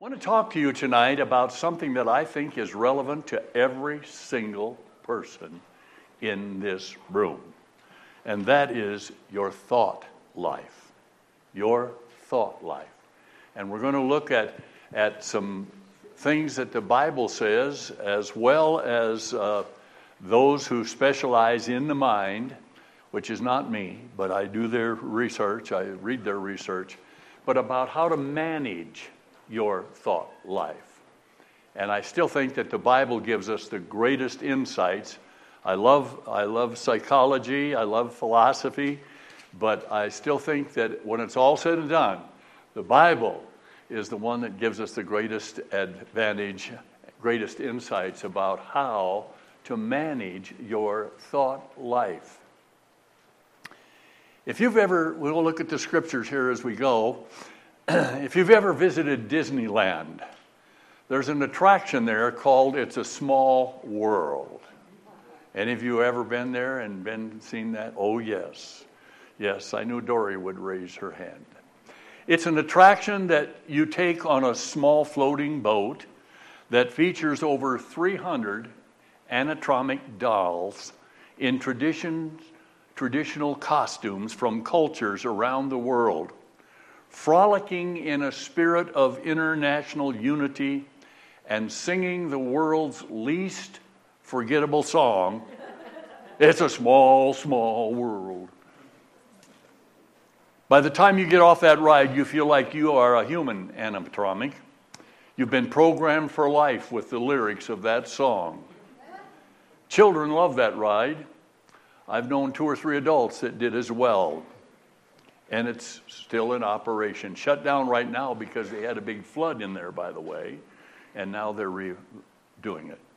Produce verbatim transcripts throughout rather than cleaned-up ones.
I want to talk to you tonight about something that I think is relevant to every single person in this room, and that is your thought life. Your thought life. And we're going to look at, at some things that the Bible says, as well as uh, those who specialize in the mind, which is not me, but I do their research, I read their research, but about how to manage your thought life. And I still think that the Bible gives us the greatest insights. I love I love psychology, I love philosophy, but I still think that when it's all said and done, the Bible is the one that gives us the greatest advantage, greatest insights about how to manage your thought life. If you've ever, we'll look at the scriptures here as we go. If you've ever visited Disneyland, there's an attraction there called It's a Small World. Any of you ever been there and been seen that? Oh, yes. Yes, I knew Dory would raise her hand. It's an attraction that you take on a small floating boat that features over three hundred animatronic dolls in traditions, traditional costumes from cultures around the world, frolicking in a spirit of international unity and singing the world's least forgettable song, It's a Small, Small World. By the time you get off that ride, you feel like you are a human animatronic. You've been programmed for life with the lyrics of that song. Children love that ride. I've known two or three adults that did as well. And it's still in operation. Shut down right now because they had a big flood in there, by the way. And now they're redoing it.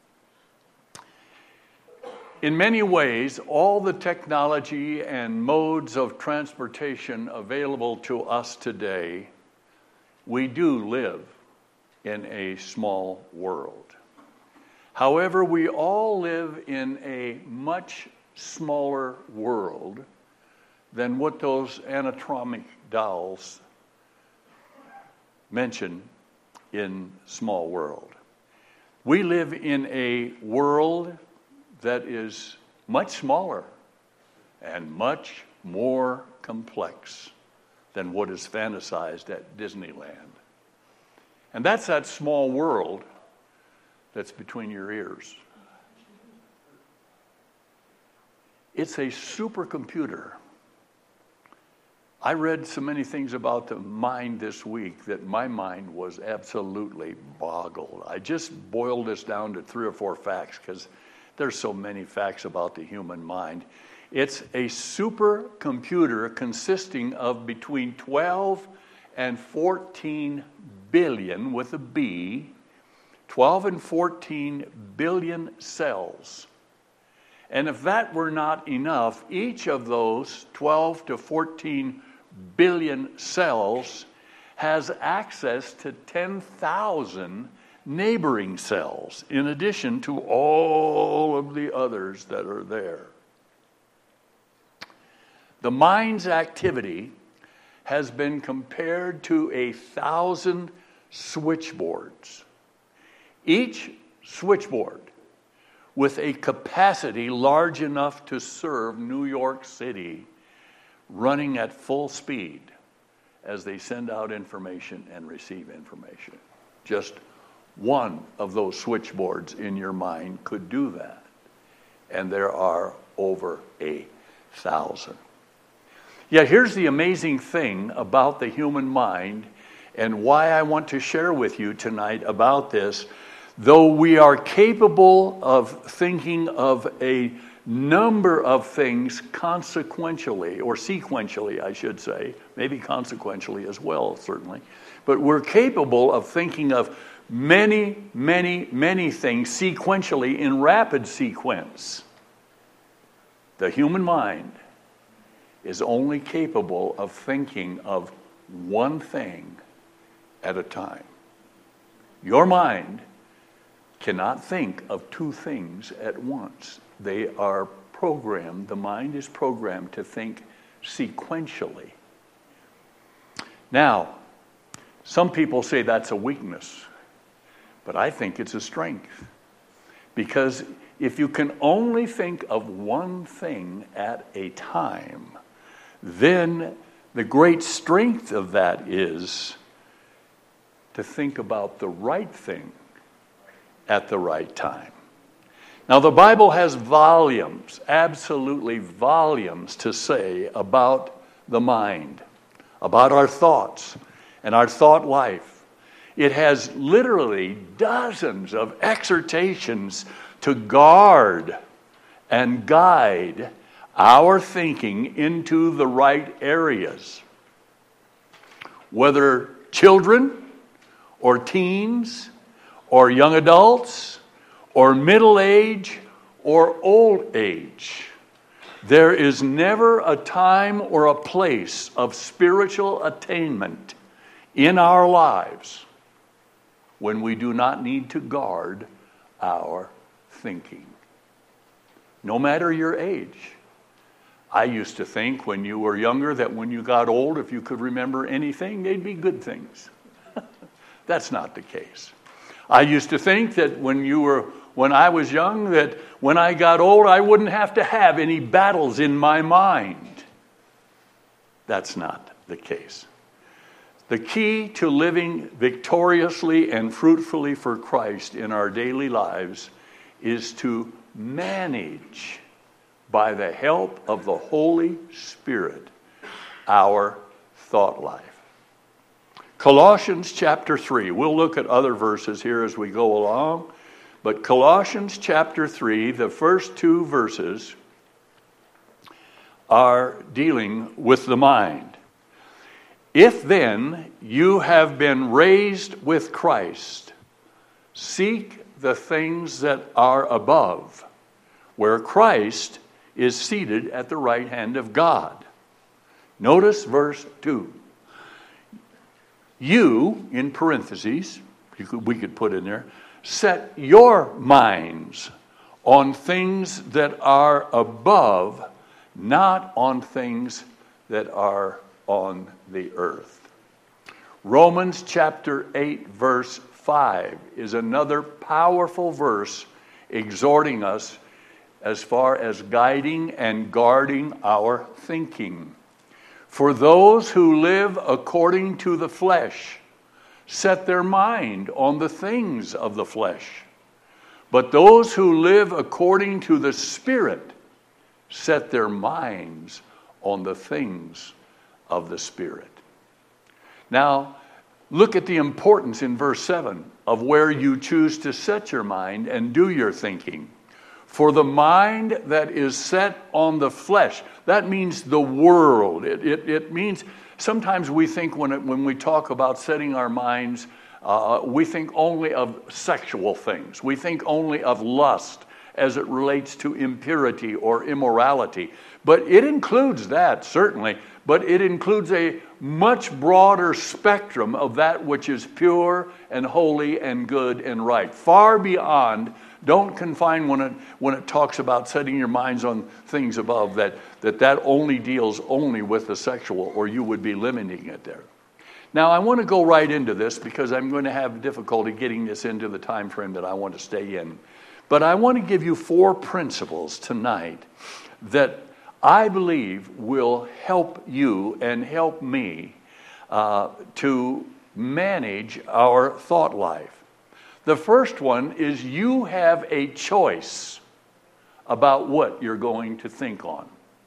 In many ways, all the technology and modes of transportation available to us today, we do live in a small world. However, we all live in a much smaller world than what those animatronic dolls mention in Small World. We live in a world that is much smaller and much more complex than what is fantasized at Disneyland. And that's that small world that's between your ears. It's a supercomputer. I read so many things about the mind this week that my mind was absolutely boggled. I just boiled this down to three or four facts because there's so many facts about the human mind. It's a supercomputer consisting of between twelve and fourteen billion, with a B, twelve and fourteen billion cells. And if that were not enough, each of those twelve to fourteen billion cells has access to ten thousand neighboring cells, in addition to all of the others that are there. The mind's activity has been compared to a thousand switchboards. Each switchboard with a capacity large enough to serve New York City, running at full speed as they send out information and receive information. Just one of those switchboards in your mind could do that. And there are over a thousand. Yet here's the amazing thing about the human mind, and why I want to share with you tonight about this. Though we are capable of thinking of a number of things consequentially, or sequentially, I should say, maybe consequentially as well, certainly, but we're capable of thinking of many, many, many things sequentially in rapid sequence. The human mind is only capable of thinking of one thing at a time. Your mind cannot think of two things at once. They are programmed, the mind is programmed to think sequentially. Now, Some people say that's a weakness, but I think it's a strength. Because if you can only think of one thing at a time, then the great strength of that is to think about the right thing at the right time. Now, the Bible has volumes, absolutely volumes to say about the mind, about our thoughts and our thought life. It has literally dozens of exhortations to guard and guide our thinking into the right areas. Whether children or teens or young adults or middle age or old age, there is never a time or a place of spiritual attainment in our lives when we do not need to guard our thinking. No matter your age. I used to think when you were younger that when you got old, if you could remember anything, they'd be good things. That's not the case. I used to think that when you were, when I was young, that when I got old, I wouldn't have to have any battles in my mind. That's not the case. The key to living victoriously and fruitfully for Christ in our daily lives is to manage, by the help of the Holy Spirit, our thought life. Colossians chapter three. We'll look at other verses here as we go along. But Colossians chapter three, the first two verses are dealing with the mind. If then you have been raised with Christ, seek the things that are above, where Christ is seated at the right hand of God. Notice verse two. You, in parentheses, you could, we could put in there, set your minds on things that are above, not on things that are on the earth. Romans chapter eight, verse five is another powerful verse exhorting us as far as guiding and guarding our thinking. For those who live according to the flesh set their mind on the things of the flesh. But those who live according to the Spirit set their minds on the things of the Spirit. Now, look at the importance in verse seven of where you choose to set your mind and do your thinking. For the mind that is set on the flesh, that means the world. It, it, it means, sometimes we think when, it, when we talk about setting our minds, uh, we think only of sexual things. We think only of lust as it relates to impurity or immorality. But it includes that, certainly. But it includes a much broader spectrum of that which is pure and holy and good and right. Far beyond. Don't confine when it when it talks about setting your minds on things above, that that, that only deals only with the sexual, or you would be limiting it there. Now, I want to go right into this because I'm going to have difficulty getting this into the time frame that I want to stay in. But I want to give you four principles tonight that I believe will help you and help me uh, to manage our thought life. The first one is you have a choice about what you're going to think on.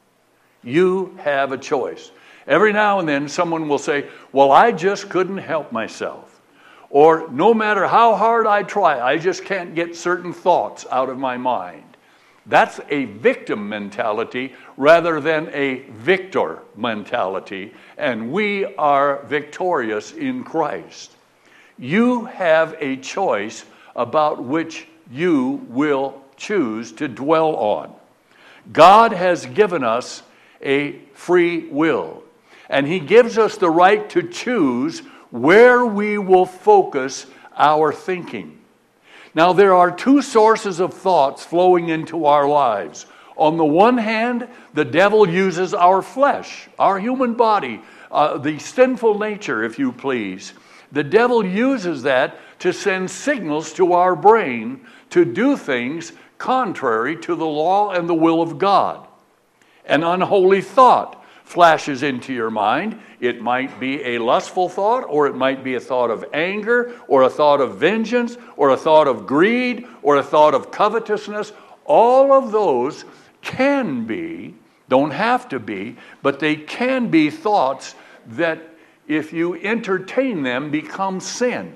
You have a choice. Every now and then someone will say, well, I just couldn't help myself. Or no matter how hard I try, I just can't get certain thoughts out of my mind. That's a victim mentality rather than a victor mentality. And we are victorious in Christ. You have a choice about which you will choose to dwell on. God has given us a free will, and He gives us the right to choose where we will focus our thinking. Now, there are two sources of thoughts flowing into our lives. On the one hand, the devil uses our flesh, our human body, uh, the sinful nature, if you please, The devil uses that to send signals to our brain to do things contrary to the law and the will of God. An unholy thought flashes into your mind. It might be a lustful thought, or it might be a thought of anger, or a thought of vengeance, or a thought of greed, or a thought of covetousness. All of those can be, don't have to be, but they can be thoughts that, if you entertain them, become sin.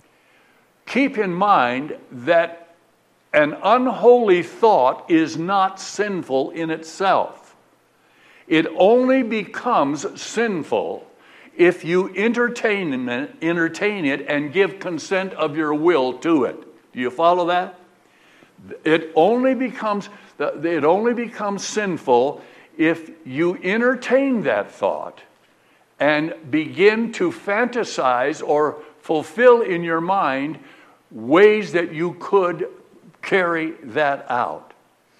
Keep in mind that an unholy thought is not sinful in itself. It only becomes sinful if you entertain it, entertain it and give consent of your will to it. Do you follow that? It only becomes it only becomes sinful if you entertain that thought and begin to fantasize or fulfill in your mind ways that you could carry that out.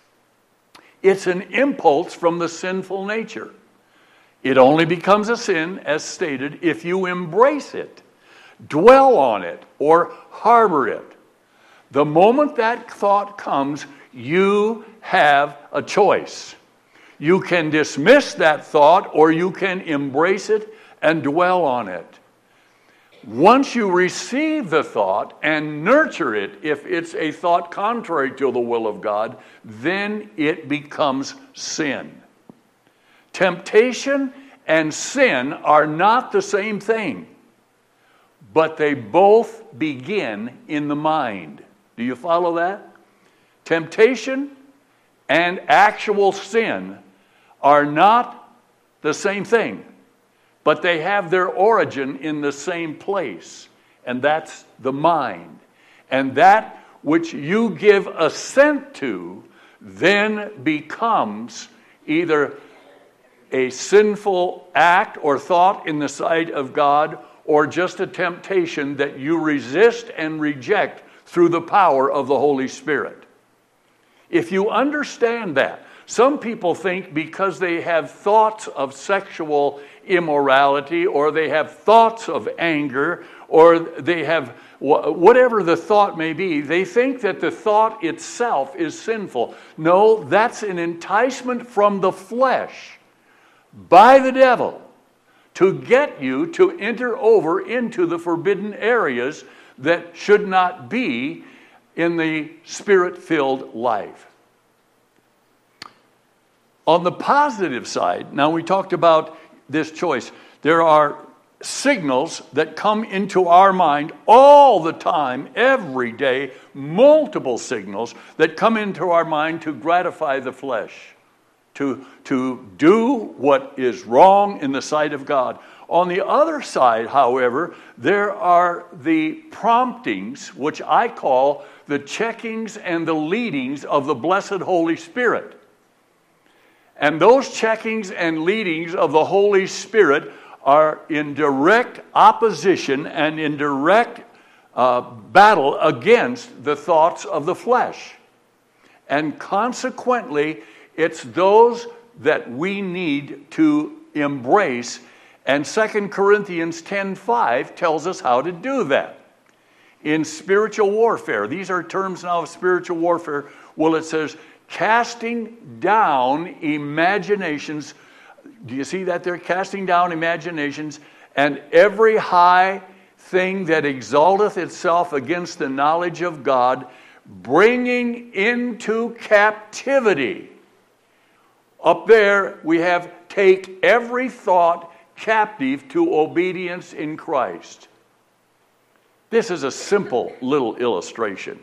It's an impulse from the sinful nature. It only becomes a sin, as stated, if you embrace it, dwell on it, or harbor it. The moment that thought comes, you have a choice. You can dismiss that thought, or you can embrace it and dwell on it. Once you receive the thought and nurture it, if it's a thought contrary to the will of God, then it becomes sin. Temptation and sin are not the same thing, but they both begin in the mind. Do you follow that? Temptation and actual sin are not the same thing, but they have their origin in the same place, and that's the mind. And that which you give assent to then becomes either a sinful act or thought in the sight of God, or just a temptation that you resist and reject through the power of the Holy Spirit. If you understand that, some people think because they have thoughts of sexual immorality, or they have thoughts of anger, or they have whatever the thought may be, they think that the thought itself is sinful. No, that's an enticement from the flesh by the devil to get you to enter over into the forbidden areas that should not be in the Spirit-filled life. On the positive side, now we talked about this choice. There are signals that come into our mind all the time, every day, multiple signals that come into our mind to gratify the flesh, to, to do what is wrong in the sight of God. On the other side, however, there are the promptings, which I call the checkings and the leadings of the blessed Holy Spirit. And those checkings and leadings of the Holy Spirit are in direct opposition and in direct uh, battle against the thoughts of the flesh. And consequently, it's those that we need to embrace. And Second Corinthians ten five tells us how to do that. In spiritual warfare, these are terms now of spiritual warfare. Well, it says, casting down imaginations. Do you see that there? Casting down imaginations and every high thing that exalteth itself against the knowledge of God, bringing into captivity. Up there we have, take every thought captive to obedience in Christ. This is a simple little illustration.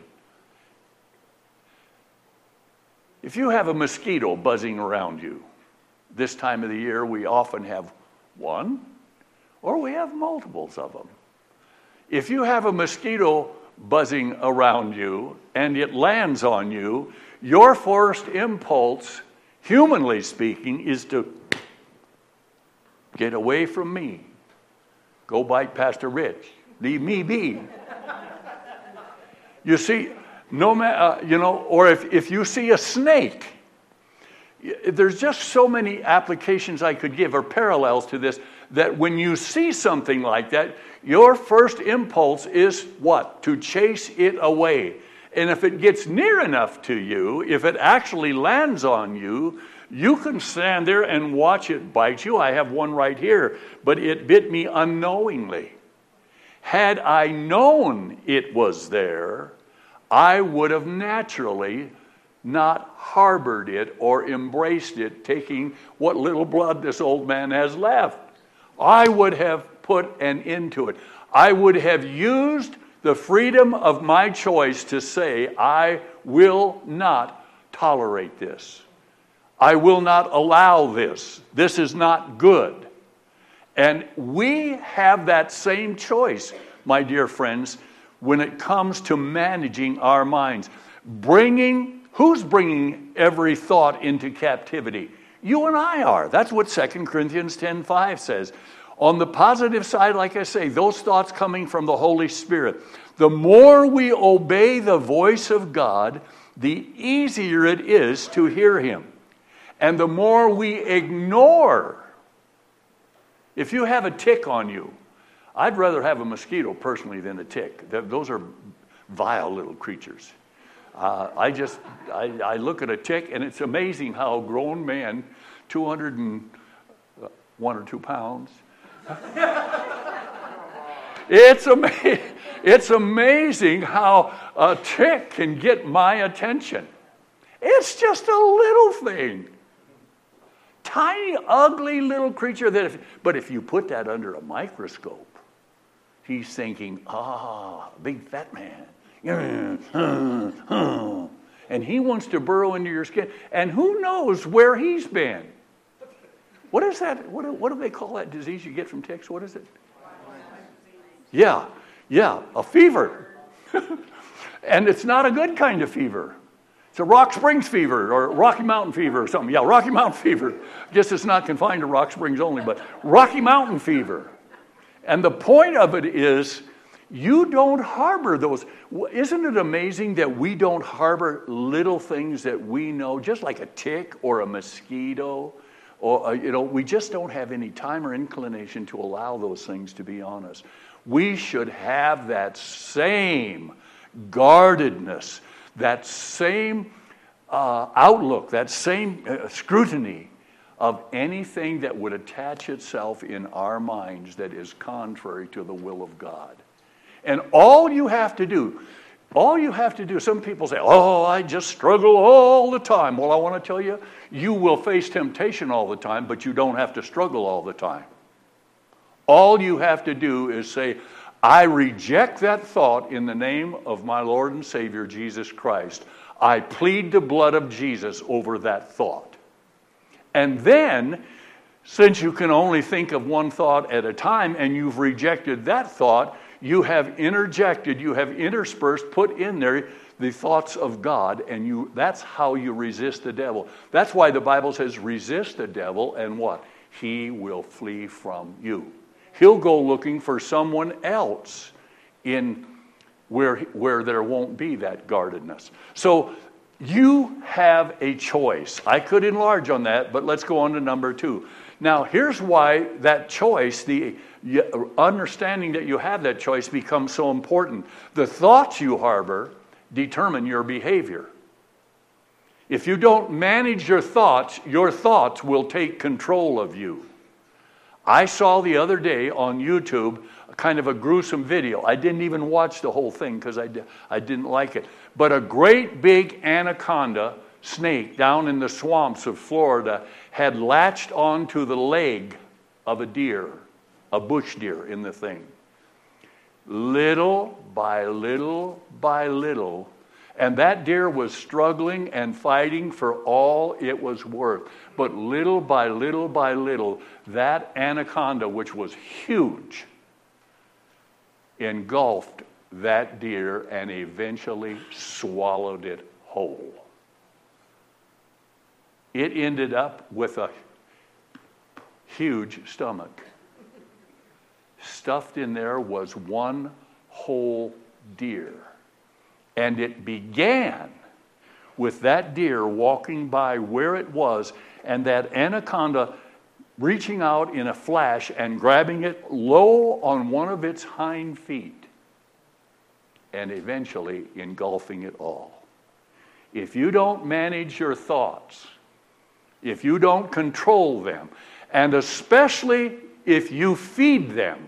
If you have a mosquito buzzing around you, this time of the year we often have one, or we have multiples of them. If you have a mosquito buzzing around you and it lands on you, your first impulse, humanly speaking, is to get away from me. Go bite Pastor Rich. Leave me be. You see, no ma- uh, you know, or if, if you see a snake, there's just so many applications I could give or parallels to this. that when you see something like that, your first impulse is what? To chase it away. And if it gets near enough to you, if it actually lands on you, you can stand there and watch it bite you. I have one right here, but it bit me unknowingly. Had I known it was there, I would have naturally not harbored it or embraced it, taking what little blood this old man has left. I would have put an end to it. I would have used the freedom of my choice to say, I will not tolerate this. I will not allow this. This is not good. And we have that same choice, my dear friends, when it comes to managing our minds. Bringing, who's bringing every thought into captivity? You and I are. That's what Second Corinthians ten five says. On the positive side, like I say, those thoughts coming from the Holy Spirit. The more we obey the voice of God, the easier it is to hear Him. And the more we ignore. If you have a tick on you, I'd rather have a mosquito personally than a tick. Those are vile little creatures. Uh, I just, I, I look at a tick, and it's amazing how a grown man, two hundred one or two pounds, it's, ama- it's amazing how a tick can get my attention. It's just a little thing. Tiny, ugly little creature. That, if, but if you put that under a microscope, he's thinking, ah, big fat man. And he wants to burrow into your skin. And who knows where he's been? What is that? What do, what do they call that disease you get from ticks? What is it? Yeah, yeah, a fever. And it's not a good kind of fever. It's a Rock Springs fever or Rocky Mountain fever or something. Yeah, Rocky Mountain fever. I guess it's not confined to Rock Springs only, but Rocky Mountain fever. And the point of it is, you don't harbor those. Isn't it amazing that we don't harbor little things that we know, just like a tick or a mosquito, or a, you know, we just don't have any time or inclination to allow those things to be on us. We should have that same guardedness, that same uh, outlook, that same uh, scrutiny of anything that would attach itself in our minds that is contrary to the will of God. And all you have to do, all you have to do, some people say, oh, I just struggle all the time. Well, I want to tell you, you will face temptation all the time, but you don't have to struggle all the time. All you have to do is say, I reject that thought in the name of my Lord and Savior, Jesus Christ. I plead the blood of Jesus over that thought. And then, since you can only think of one thought at a time and you've rejected that thought, you have interjected, you have interspersed, put in there the thoughts of God, and you that's how you resist the devil. That's why the Bible says, resist the devil, and what? He will flee from you. He'll go looking for someone else in where, where there won't be that guardedness. So you have a choice. I could enlarge on that, but let's go on to number two. Now, here's why that choice, the understanding that you have that choice, becomes so important. The thoughts you harbor determine your behavior. If you don't manage your thoughts, your thoughts will take control of you. I saw the other day on YouTube a kind of a gruesome video. I didn't even watch the whole thing because I, I didn't like it. But a great big anaconda snake down in the swamps of Florida had latched onto the leg of a deer, a bush deer in the thing. Little by little by little, and that deer was struggling and fighting for all it was worth. But little by little by little, that anaconda, which was huge, engulfed that deer and eventually swallowed it whole. It ended up with a huge stomach. Stuffed in there was one whole deer. And it began with that deer walking by where it was, and that anaconda reaching out in a flash and grabbing it low on one of its hind feet and eventually engulfing it all. If you don't manage your thoughts, if you don't control them, and especially if you feed them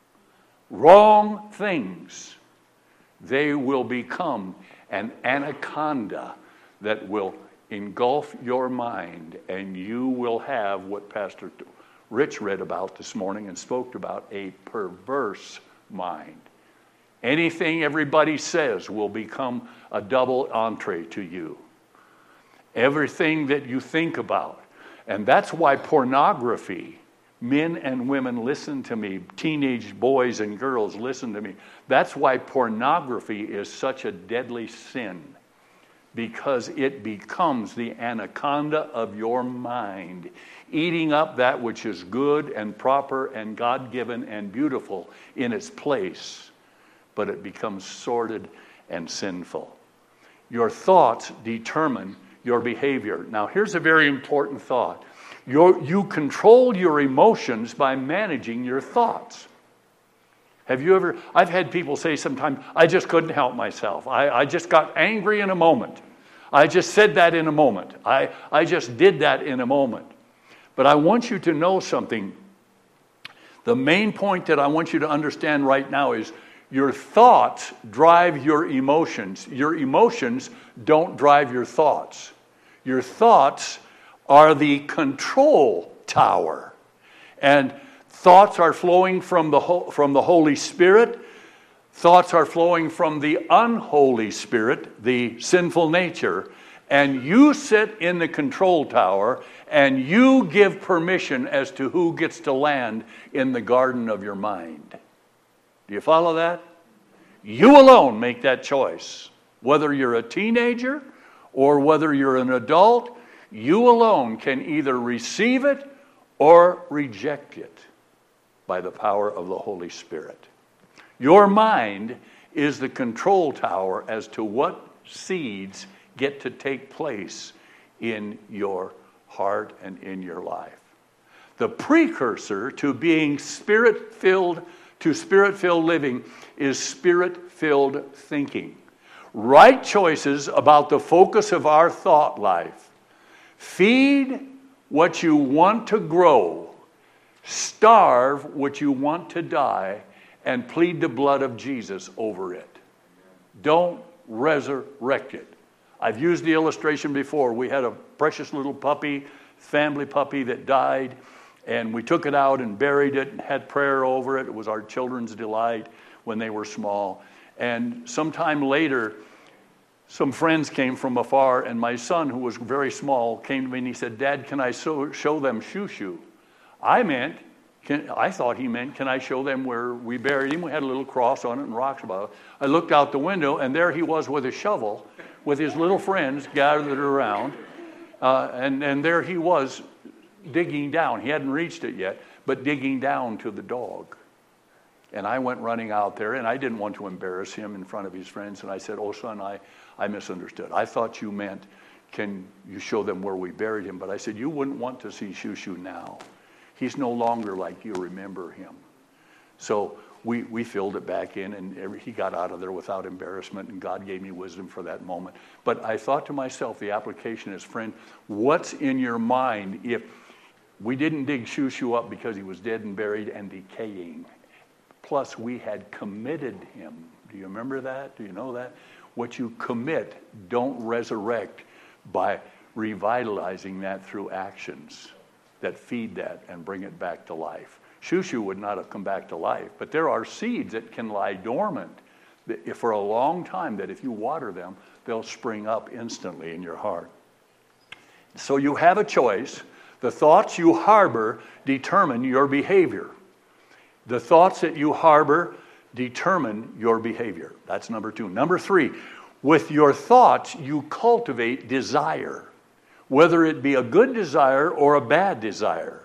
wrong things, they will become an anaconda that will engulf your mind, and you will have what Pastor Rich read about this morning and spoke about, a perverse mind. Anything everybody says will become a double entree to you. Everything that you think about. And that's why pornography, men and women, listen to me, teenage boys and girls, listen to me. That's why pornography is such a deadly sin, because it becomes the anaconda of your mind, eating up that which is good and proper and God-given and beautiful in its place, but it becomes sordid and sinful. Your thoughts determine your behavior. Now, here's a very important thought. Your, you control your emotions by managing your thoughts. Have you ever, I've had people say sometimes, I just couldn't help myself. I, I just got angry in a moment. I just said that in a moment. I, I just did that in a moment. But I want you to know something. The main point that I want you to understand right now is your thoughts drive your emotions. Your emotions don't drive your thoughts. Your thoughts are the control tower. And thoughts are flowing from the, from the Holy Spirit. Thoughts are flowing from the unholy spirit, the sinful nature. And you sit in the control tower and you give permission as to who gets to land in the garden of your mind. Do you follow that? You alone make that choice. Whether you're a teenager or whether you're an adult, you alone can either receive it or reject it by the power of the Holy Spirit. Your mind is the control tower as to what seeds get to take place in your heart and in your life. The precursor to being spirit-filled, to spirit-filled living, is spirit-filled thinking. Right choices about the focus of our thought life. Feed what you want to grow. Starve what you want to die, and plead the blood of Jesus over it. Don't resurrect it. I've used the illustration before. We had a precious little puppy, family puppy that died, and we took it out and buried it and had prayer over it. It was our children's delight when they were small. And sometime later, some friends came from afar, and my son, who was very small, came to me and he said, "Dad, can I so, show them Shushu?" I meant, can, I thought he meant, can I show them where we buried him? We had a little cross on it and rocks about it. I looked out the window, and there he was with a shovel, with his little friends gathered around, uh, and, and there he was digging down. He hadn't reached it yet, but digging down to the dog. And I went running out there, and I didn't want to embarrass him in front of his friends, and I said, "Oh, son, I, I misunderstood. I thought you meant, can you show them where we buried him?" But I said, "You wouldn't want to see Shushu now. He's no longer like you remember him." So we, we filled it back in, and every, he got out of there without embarrassment, and God gave me wisdom for that moment. But I thought to myself, the application is, friend, what's in your mind if we didn't dig Shushu up because he was dead and buried and decaying? Plus, we had committed him. Do you remember that? Do you know that? What you commit, don't resurrect by revitalizing that through actions that feed that and bring it back to life. Shushu would not have come back to life, but there are seeds that can lie dormant for a long time that if you water them, they'll spring up instantly in your heart. So you have a choice. The thoughts you harbor determine your behavior. The thoughts that you harbor determine your behavior. That's number two. Number three, with your thoughts, you cultivate desire, whether it be a good desire or a bad desire.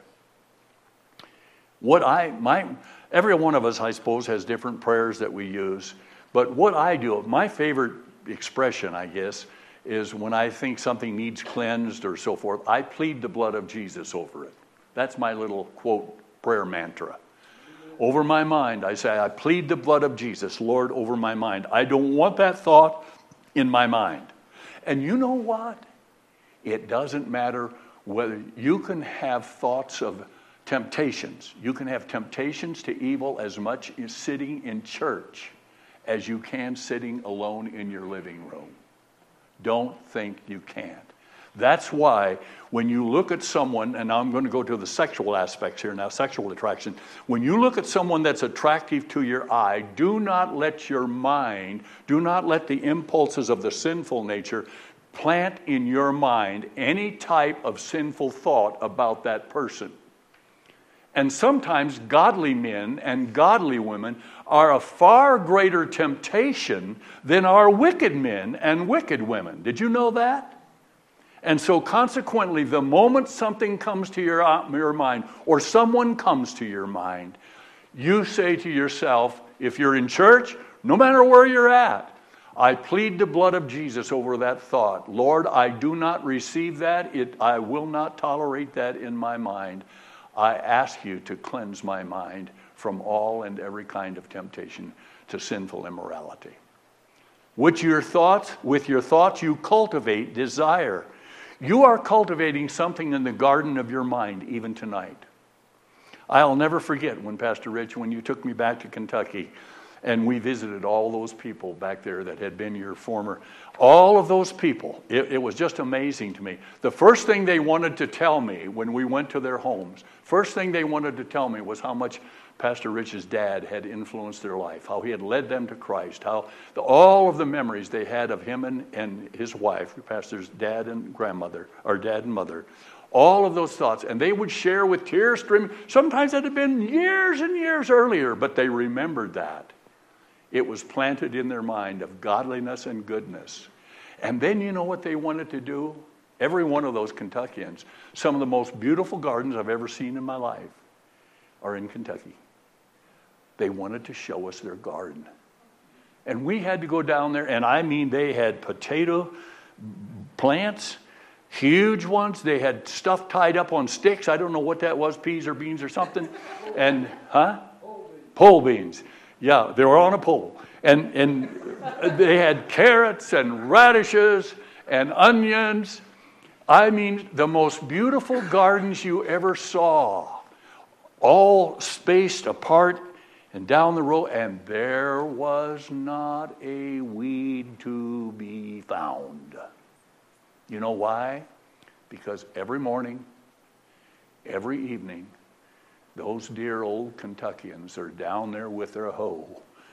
What I, my, every one of us, I suppose, has different prayers that we use. But what I do, my favorite expression, I guess, is when I think something needs cleansed or so forth, I plead the blood of Jesus over it. That's my little quote prayer mantra. Over my mind, I say, I plead the blood of Jesus, Lord, over my mind. I don't want that thought in my mind. And you know what? It doesn't matter whether you can have thoughts of temptations. You can have temptations to evil as much as sitting in church as you can sitting alone in your living room. Don't think you can't. That's why when you look at someone, and now I'm going to go to the sexual aspects here now, sexual attraction. When you look at someone that's attractive to your eye, do not let your mind, do not let the impulses of the sinful nature plant in your mind any type of sinful thought about that person. And sometimes godly men and godly women are a far greater temptation than are wicked men and wicked women. Did you know that? And so consequently, the moment something comes to your, uh, your mind, or someone comes to your mind, you say to yourself, if you're in church, no matter where you're at, I plead the blood of Jesus over that thought. Lord, I do not receive that. It, I will not tolerate that in my mind. I ask you to cleanse my mind from all and every kind of temptation to sinful immorality. With your thoughts, with your thoughts, you cultivate desire. You are cultivating something in the garden of your mind even tonight. I'll never forget when Pastor Rich, when you took me back to Kentucky, and we visited all those people back there that had been your former, all of those people. It, it was just amazing to me. The first thing they wanted to tell me when we went to their homes, first thing they wanted to tell me was how much Pastor Rich's dad had influenced their life, how he had led them to Christ, how the, all of the memories they had of him and, and his wife, Pastor's dad and grandmother, or dad and mother, all of those thoughts. And they would share with tears streaming. Sometimes it had been years and years earlier, but they remembered that. It was planted in their mind of godliness and goodness. And then you know what they wanted to do? Every one of those Kentuckians, some of the most beautiful gardens I've ever seen in my life are in Kentucky. They wanted to show us their garden. And we had to go down there, and I mean they had potato plants, huge ones. They had stuff tied up on sticks. I don't know what that was, peas or beans or something. And, huh? Pole beans. Yeah, they were on a pole. And and they had carrots and radishes and onions. I mean, the most beautiful gardens you ever saw. All spaced apart and down the road. And there was not a weed to be found. You know why? Because every morning, every evening, those dear old Kentuckians are down there with their hoe.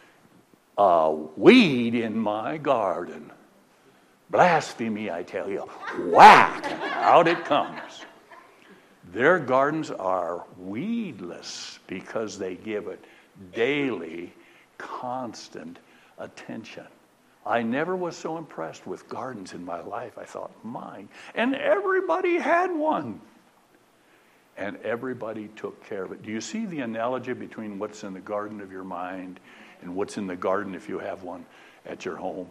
A weed in my garden. Blasphemy, I tell you. Whack! Out it comes. Their gardens are weedless because they give it daily, constant attention. I never was so impressed with gardens in my life. I thought, mine. And everybody had one. And everybody took care of it. Do you see the analogy between what's in the garden of your mind and what's in the garden if you have one at your home?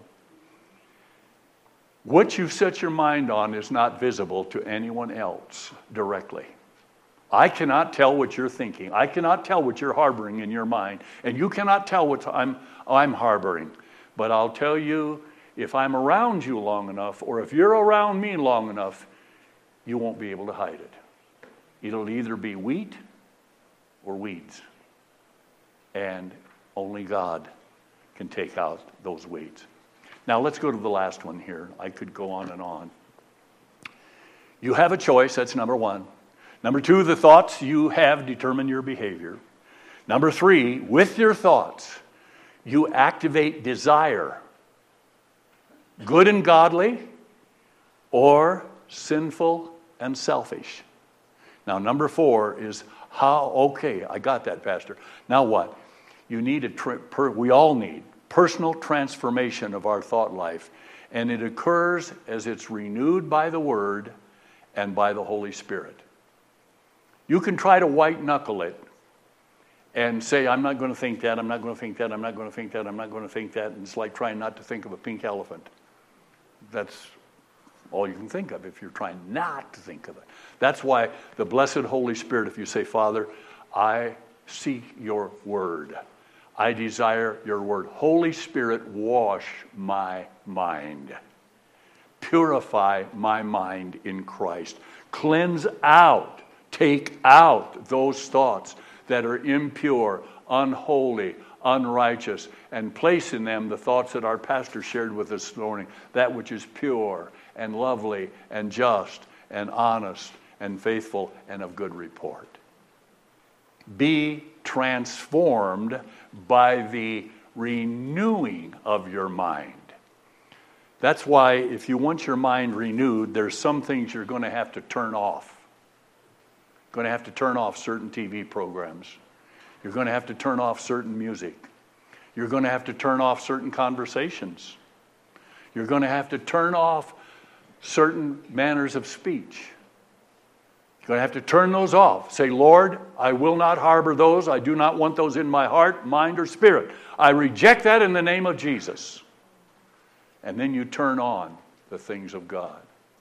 What you've set your mind on is not visible to anyone else directly. I cannot tell what you're thinking. I cannot tell what you're harboring in your mind. And you cannot tell what I'm, I'm harboring. But I'll tell you, if I'm around you long enough, or if you're around me long enough, you won't be able to hide it. It'll either be wheat or weeds. And only God can take out those weeds. Now let's go to the last one here. I could go on and on. You have a choice, that's number one. Number two, the thoughts you have determine your behavior. Number three, with your thoughts, you activate desire. Good and godly, or sinful and selfish. Now, number four is how, okay, I got that, Pastor. Now what? You need a, tra- per, we all need personal transformation of our thought life. And it occurs as it's renewed by the Word and by the Holy Spirit. You can try to white knuckle it and say, I'm not going to think that, I'm not going to think that, I'm not going to think that, I'm not going to think that. And it's like trying not to think of a pink elephant. That's all you can think of if you're trying not to think of it. That's why the blessed Holy Spirit, if you say, Father, I seek your word. I desire your word. Holy Spirit, wash my mind. Purify my mind in Christ. Cleanse out, take out those thoughts that are impure, unholy, unrighteous, and place in them the thoughts that our pastor shared with us this morning, that which is pure and lovely and just and honest and faithful and of good report. Be transformed by the renewing of your mind. That's why if you want your mind renewed, there's some things you're going to have to turn off. You're going to have to turn off certain T V programs. You're going to have to turn off certain music. You're going to have to turn off certain conversations. You're going to have to turn off certain manners of speech. You're going to have to turn those off. Say, Lord, I will not harbor those. I do not want those in my heart, mind, or spirit. I reject that in the name of Jesus. And then you turn on the things of God.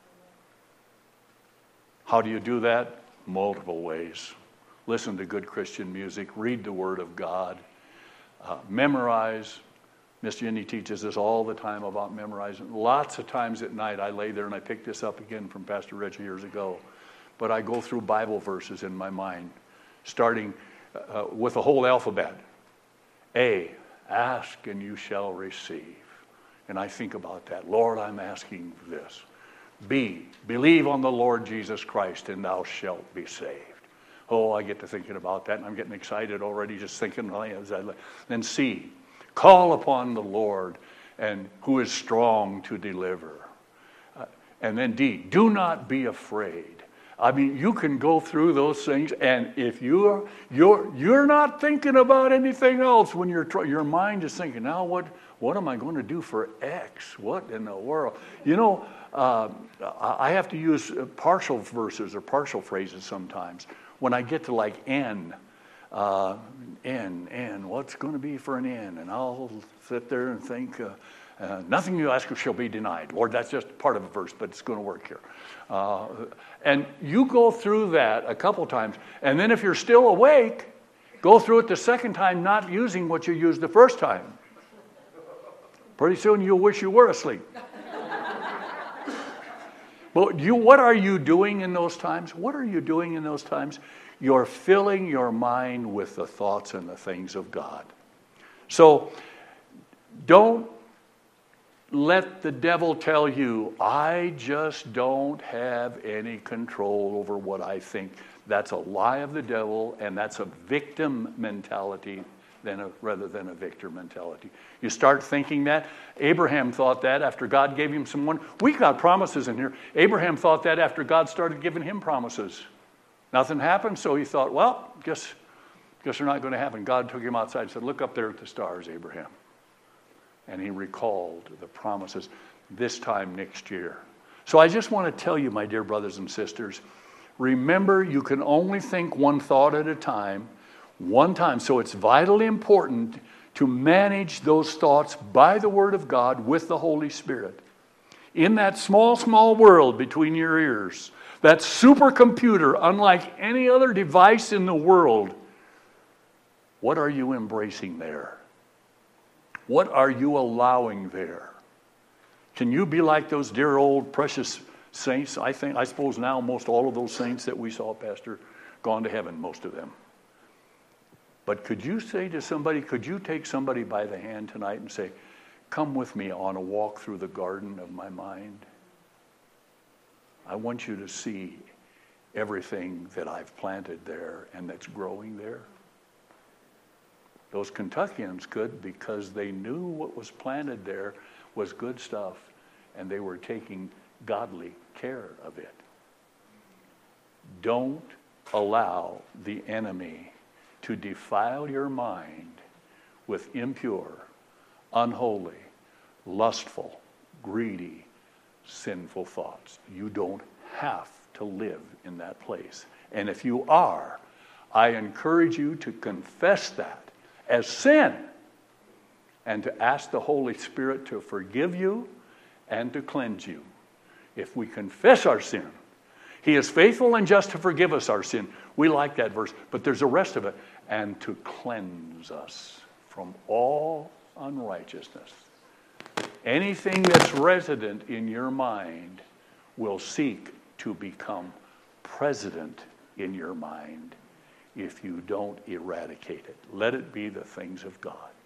How do you do that? Multiple ways. Listen to good Christian music. Read the Word of God. Uh, memorize. Miss Jenny teaches us all the time about memorizing. Lots of times at night I lay there and I picked this up again from Pastor Reggie years ago. But I go through Bible verses in my mind, starting uh, with the whole alphabet. A, ask and you shall receive. And I think about that. Lord, I'm asking this. B, believe on the Lord Jesus Christ and thou shalt be saved. Oh, I get to thinking about that and I'm getting excited already just thinking. Then C, call upon the Lord and who is strong to deliver. Uh, and then D, do not be afraid. I mean, you can go through those things, and if you're you're you're not thinking about anything else when you're your mind is thinking, now what what am I going to do for X? What in the world? You know, uh, I have to use partial verses or partial phrases sometimes when I get to like N, uh, N, N. What's going to be for an N? And I'll sit there and think. Uh, Uh, nothing you ask shall be denied. Lord, that's just part of a verse, but it's going to work here. Uh, and you go through that a couple times. And then if you're still awake, go through it the second time, not using what you used the first time. Pretty soon you'll wish you were asleep. But you, what are you doing in those times? What are you doing in those times? You're filling your mind with the thoughts and the things of God. So don't let the devil tell you, I just don't have any control over what I think. That's a lie of the devil, and that's a victim mentality than a, rather than a victor mentality. You start thinking that. Abraham thought that after God gave him some one. We got promises in here. Abraham thought that after God started giving him promises. Nothing happened, so he thought, well, guess, guess they're not going to happen. God took him outside and said, look up there at the stars, Abraham. And he recalled the promises this time next year. So I just want to tell you, my dear brothers and sisters, remember you can only think one thought at a time, one time. So it's vitally important to manage those thoughts by the Word of God with the Holy Spirit. In that small, small world between your ears, that supercomputer, unlike any other device in the world, what are you embracing there? What are you allowing there? Can you be like those dear old precious saints? I think, I suppose now most all of those saints that we saw, Pastor, gone to heaven, most of them. But could you say to somebody, could you take somebody by the hand tonight and say, come with me on a walk through the garden of my mind? I want you to see everything that I've planted there and that's growing there. Those Kentuckians could because they knew what was planted there was good stuff and they were taking godly care of it. Don't allow the enemy to defile your mind with impure, unholy, lustful, greedy, sinful thoughts. You don't have to live in that place. And if you are, I encourage you to confess that as sin, and to ask the Holy Spirit to forgive you and to cleanse you. If we confess our sin, he is faithful and just to forgive us our sin. We like that verse, but there's the rest of it. And to cleanse us from all unrighteousness. Anything that's resident in your mind will seek to become president in your mind if you don't eradicate it. Let it be the things of God.